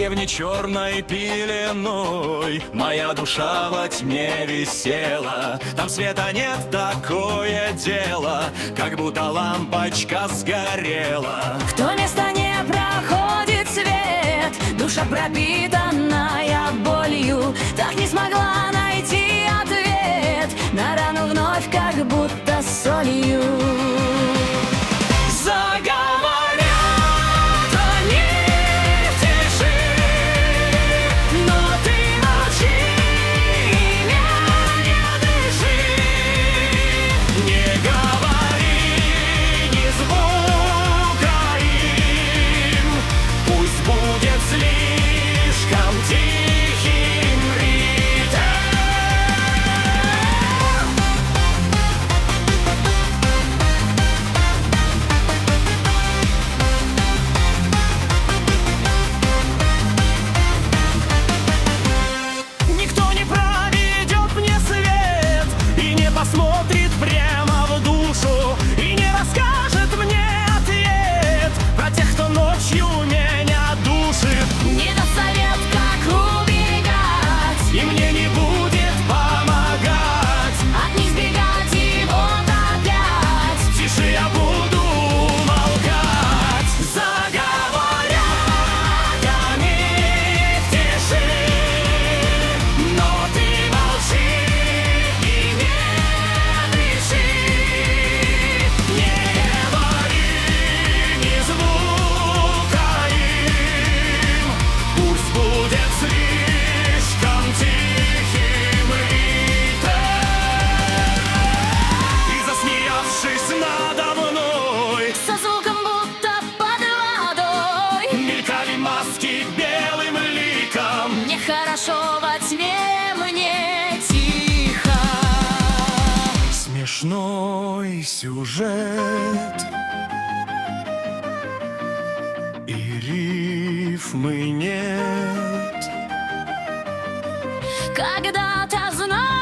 деревне черной пеленой моя душа во тьме висела. Там света нет, такое дело, как будто лампочка сгорела. В то место не проходит свет, душа пропитанная болью, так не смогла найти ответ на рану вновь, как будто солью. Посмотрит прямо в душу и не расскажет мне ответ про тех, кто ночью меня душит. Не даст совет, как убегать, И мне не будет помогать от них сбегать и вот опять тише я буду молчать. Заговорят они в тиши, но ты молчи и не дыши. Не говори ни звука им, пусть будет слишком тихим ритм. И засмеявшись надо мной, со звуком будто под водой. мелькали маски белым ликом. Нехорошо во тьме, мне тихо. Смешной сюжет и рифмы нет. Когда-то знал